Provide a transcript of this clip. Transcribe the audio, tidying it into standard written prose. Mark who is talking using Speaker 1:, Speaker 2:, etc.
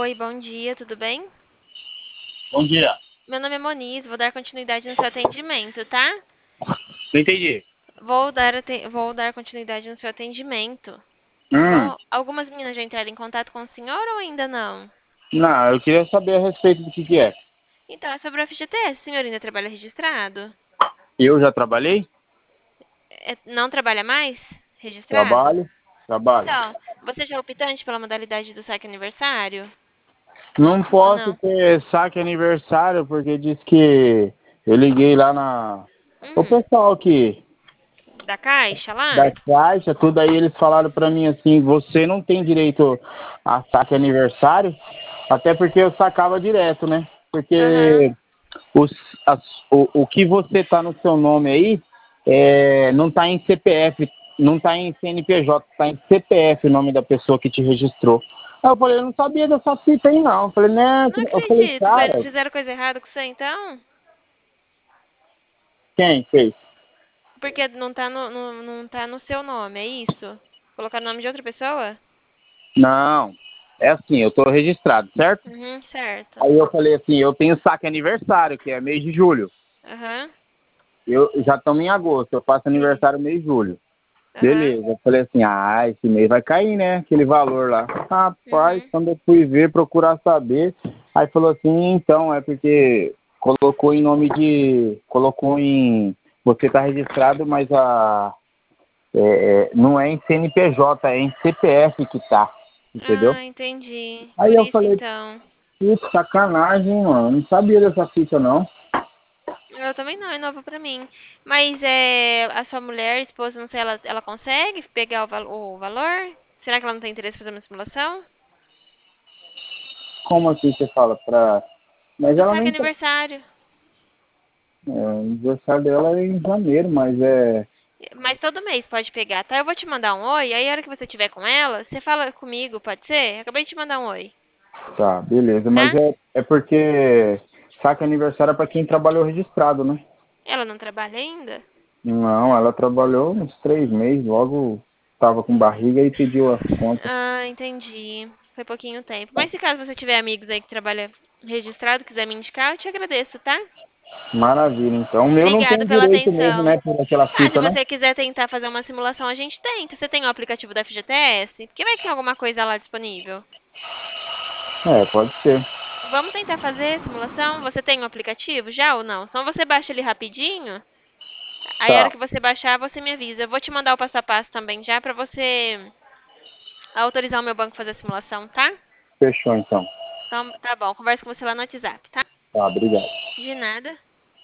Speaker 1: Oi, bom dia, tudo bem?
Speaker 2: Bom dia.
Speaker 1: Meu nome é Moniz, vou dar continuidade no seu atendimento, tá?
Speaker 2: Não entendi.
Speaker 1: Vou dar continuidade no seu atendimento.
Speaker 2: Hum,
Speaker 1: Algumas meninas já entraram em contato com o senhor ou ainda não?
Speaker 2: não, eu queria saber a respeito do que é.
Speaker 1: Então, é sobre o FGTS. O senhor ainda trabalha registrado?
Speaker 2: Eu já trabalhei?
Speaker 1: Não trabalha mais? Registrado?
Speaker 2: Trabalho? Trabalho.
Speaker 1: Então, você já é optante pela modalidade do saque aniversário?
Speaker 2: Não
Speaker 1: Ou
Speaker 2: posso
Speaker 1: não?
Speaker 2: ter saque aniversário porque diz que eu liguei lá na. O
Speaker 1: Uhum.
Speaker 2: pessoal aqui
Speaker 1: Da Caixa lá?
Speaker 2: da Caixa, tudo aí eles falaram pra mim assim, você não tem direito a saque aniversário, até porque eu sacava direto, né?
Speaker 1: Aham.
Speaker 2: Porque os, o que você tá no seu nome aí não tá em CPF, não tá em CNPJ, tá em CPF o nome da pessoa que te registrou. Aí eu falei, eu não sabia dessa fita aí não. Eu falei, né?
Speaker 1: Não
Speaker 2: Eu falei,
Speaker 1: acredito.
Speaker 2: cara,
Speaker 1: Fizeram coisa errada com você então?
Speaker 2: quem fez?
Speaker 1: Porque não tá no seu nome, é isso? Colocar o nome de outra pessoa?
Speaker 2: Não, é assim, eu tô registrado, certo?
Speaker 1: Uhum, certo.
Speaker 2: Aí eu falei assim, eu tenho saque aniversário, que é mês de julho.
Speaker 1: Aham.
Speaker 2: Eu já estamos em agosto, eu faço
Speaker 1: Isso.
Speaker 2: aniversário mês de julho.
Speaker 1: Aham.
Speaker 2: Beleza, eu falei assim, esse mês vai cair, né? Aquele valor lá. Rapaz,
Speaker 1: Uhum.
Speaker 2: quando eu fui ver, procurar saber, aí falou assim, então, é porque colocou em nome de. Colocou em. Você tá registrado, mas não é em CNPJ, é em CPF que tá. Entendeu?
Speaker 1: Ah, entendi.
Speaker 2: Aí
Speaker 1: Por
Speaker 2: eu
Speaker 1: isso
Speaker 2: falei,
Speaker 1: então.
Speaker 2: putz, sacanagem, mano. Não sabia dessa ficha, não.
Speaker 1: Eu também não, é novo pra mim. Mas a sua mulher, esposa, não sei, ela consegue pegar o valor? Será que ela não tem interesse em fazer uma simulação?
Speaker 2: Como assim você fala? Mas
Speaker 1: Do
Speaker 2: ela
Speaker 1: saque
Speaker 2: nem.
Speaker 1: aniversário.
Speaker 2: O aniversário dela é em janeiro, mas é.
Speaker 1: Mas todo mês pode pegar, tá? Eu vou te mandar um oi, aí a hora que você tiver com ela, você fala comigo, pode ser? Acabei de te mandar um oi,
Speaker 2: Tá, beleza. Mas
Speaker 1: tá?
Speaker 2: é porque saque aniversário é pra quem trabalhou registrado, né?
Speaker 1: Ela não trabalha ainda?
Speaker 2: Não, ela trabalhou uns 3 meses, logo tava com barriga e pediu a conta.
Speaker 1: Ah, entendi. Foi pouquinho tempo. Mas se caso você tiver amigos aí que trabalham registrado, quiser me indicar, eu te agradeço, tá?
Speaker 2: Maravilha, então. O meu não
Speaker 1: Obrigada
Speaker 2: tem
Speaker 1: pela
Speaker 2: direito mesmo,
Speaker 1: atenção.
Speaker 2: né, por aquela
Speaker 1: Ah, se
Speaker 2: fita, né?
Speaker 1: você quiser tentar fazer uma simulação, a gente tenta. Você tem o aplicativo da FGTS? Porque vai ter alguma coisa lá disponível.
Speaker 2: É, pode ser.
Speaker 1: Vamos tentar fazer a simulação? Você tem o aplicativo já ou não? Só você baixa ele rapidinho. Aí a hora
Speaker 2: Tá,
Speaker 1: que você baixar, você me avisa. Eu vou te mandar o passo a passo também já pra você autorizar o meu banco a fazer a simulação, tá?
Speaker 2: fechou então.
Speaker 1: Então, tá bom. Converso com você lá no WhatsApp, tá?
Speaker 2: Tá, obrigado.
Speaker 1: De nada.